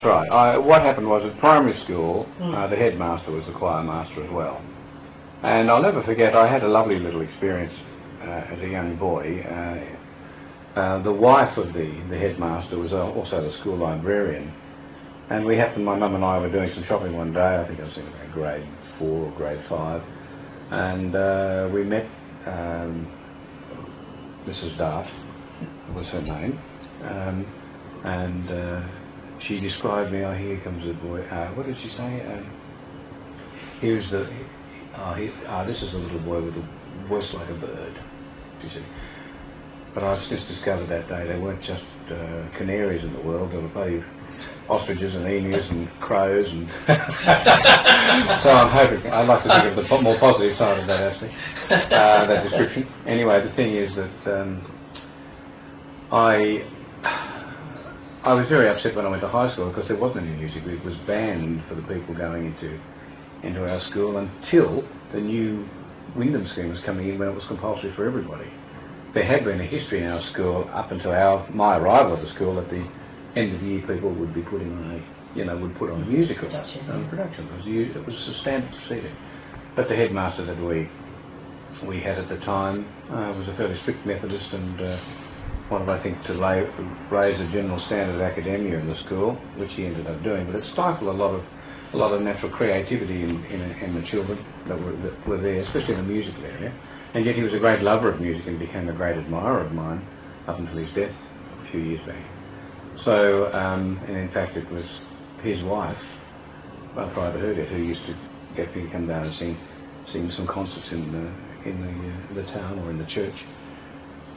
Right. What happened was at primary school, the headmaster was the choir master as well. And I'll never forget, I had a lovely little experience as a young boy. The wife of the headmaster was also the school librarian. And my mum and I were doing some shopping one day. I think I was in grade 4 or grade 5. And we met Mrs. Dart, was her name. She described me. Oh, here comes the boy. What did she say? Here's the. This is a little boy with a voice like a bird. She said. But I've since discovered that day there weren't just canaries in the world. There were bloody ostriches and emus and crows and. So I'm hoping. I'd like to think of the more positive side of that aspect. That description. Anyway, the thing is that I was very upset when I went to high school because there wasn't any music. It was banned for the people going into our school until the new Wyndham scheme was coming in when it was compulsory for everybody. There had been a history in our school up until my arrival at the school at the end of the year people would be putting on would put on a musical production. It was a standard procedure. But the headmaster that we had at the time was a fairly strict Methodist and wanted, I think, to raise a general standard of academia in the school, which he ended up doing. But it stifled a lot of natural creativity in the children that were there, especially in the musical area. And yet he was a great lover of music and became a great admirer of mine up until his death a few years back. So, and in fact, it was his wife, prior to her death, who used to get me to come down and sing some concerts in the town or in the church.